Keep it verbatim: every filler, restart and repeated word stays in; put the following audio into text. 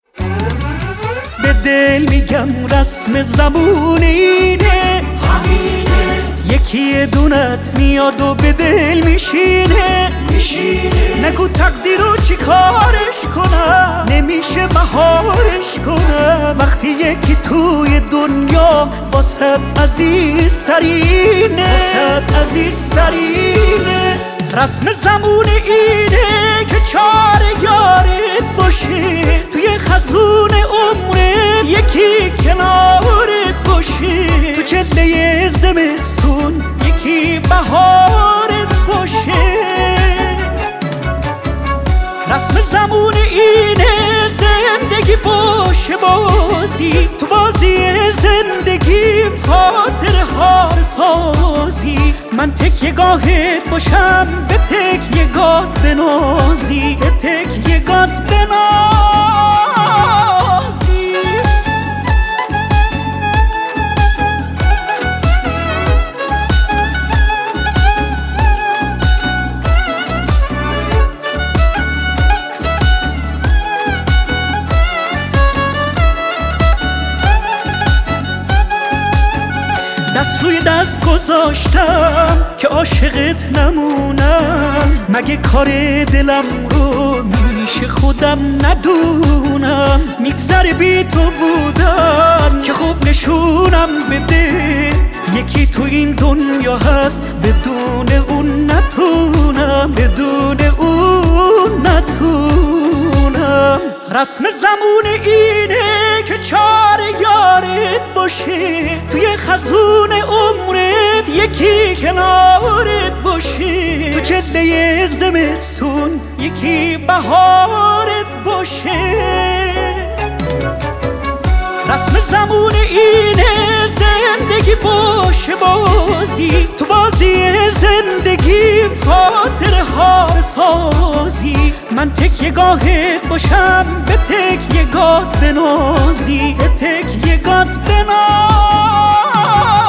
به دل میگم رسم زبون اینه، یکی دونت میاد و به دل میشینه. نگو تقدیرو چی کارش کنم، نمیشه مهارش کنم وقتی یکی توی دنیا واسه عزیزترینه، واسه عزیزترینه. رسم زمون اینه که چار یارت باشه، توی خزون عمرت یکی کنارت باشه، تو چله زمستون یکی بهارت باشه. رسم زمون اینه زندگی باشه بازی، تو بازی زندگیم خاطر ها سازی. من تکیه گاهت باشم به تکیه گات بنازی، به تکیه گات بنازی. دست روی دست گذاشتم که عاشقت نمونم، مگه کار دلم رو میشه خودم ندونم. میگذره بی تو بودن که خوب نشونم بده، یکی تو این دنیا هست بدون اون نتونم، بدون اون نتونم. رسم زمون اینه که چار یارت باشه، توی خزون عمرت یکی کنارت باشه، تو چله زمستون یکی بهارت باشه. رسم زمون اینه زندگی باشه بازی، تو بازی زندگیم خاطر ها سازی. من تکیه گاهت باشم به تکیه گات بنازی، به تکیه گات بنازی.